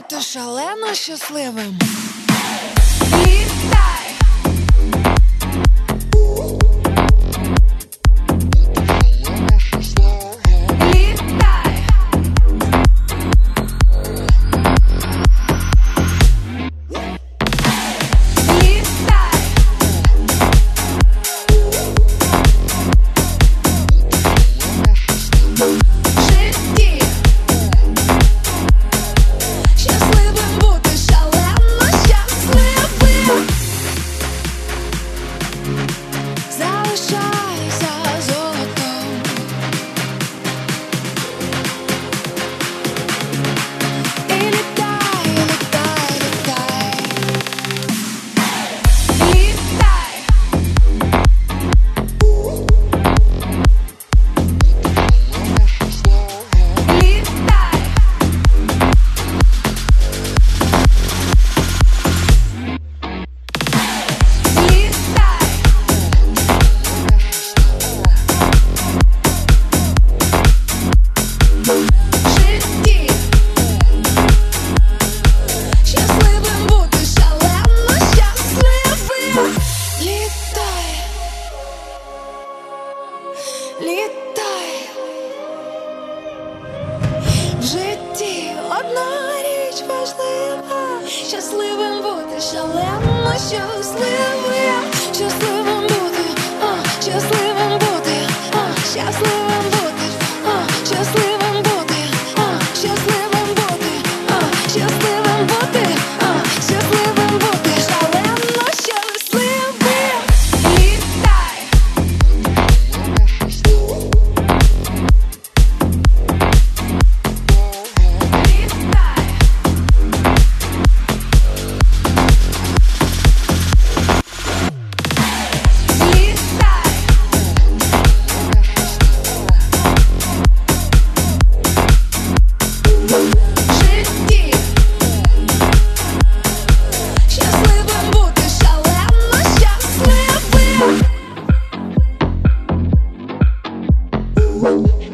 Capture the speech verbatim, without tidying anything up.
бути шалено щасливим. Літай. Літай. Літай. В житті щасливим бути шалено щасливим. Залишайся золотом. І літай, літай, літай. Літай. Літай. Літай. В житті щасливим бути шалено щасливим. Літай. Літай. В житті одна річ важлива. Щасливим бути шалено щасливим. Щасливим бути, а, щасливим бути, а, щасливим бути, а, щасливим бути, а, щасливим бути, а, щасливим бути, а, щасливим бути, шалено щасливим. Літай. Літай. Літай. В житті щасливим бути шалено щасливим.